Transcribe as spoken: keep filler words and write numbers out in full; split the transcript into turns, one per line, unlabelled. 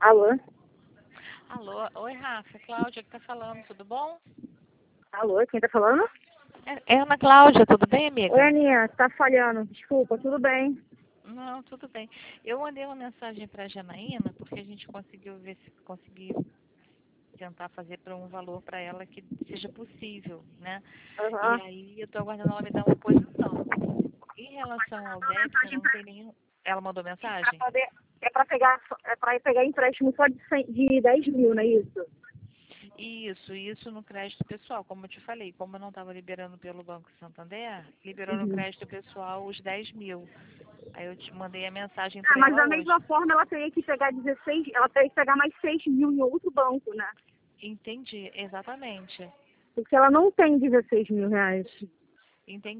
Alô?
Alô, oi Rafa, Cláudia que tá falando, tudo bom?
Alô, quem tá falando?
É, é Ana Cláudia, tudo bem, amiga?
Oi, Aninha, tá falhando. Desculpa, tudo bem?
Não, tudo bem. Eu mandei uma mensagem pra Janaína porque a gente conseguiu ver se conseguiu tentar fazer para um valor para ela que seja possível, né? E
Aham.
aí eu tô aguardando ela me dar uma posição. Em relação ao
Mandou
débito,
mensagem
não
pra
tem nenhum. Ela mandou
mim pra
mensagem?
poder. É pra pegar, é pra pegar empréstimo só de, cem, de dez mil, não é isso?
Isso, isso no crédito pessoal, como eu te falei, como eu não estava liberando pelo Banco Santander, liberou no
Uhum.
crédito pessoal os dez mil. Aí eu te mandei a mensagem
Ah,
para
mas
ela
da
hoje.
mesma forma ela teria que pegar dezesseis, ela teria que pegar mais seis mil em outro banco, né?
Entendi, exatamente.
Porque ela não tem dezesseis mil reais.
Entendi.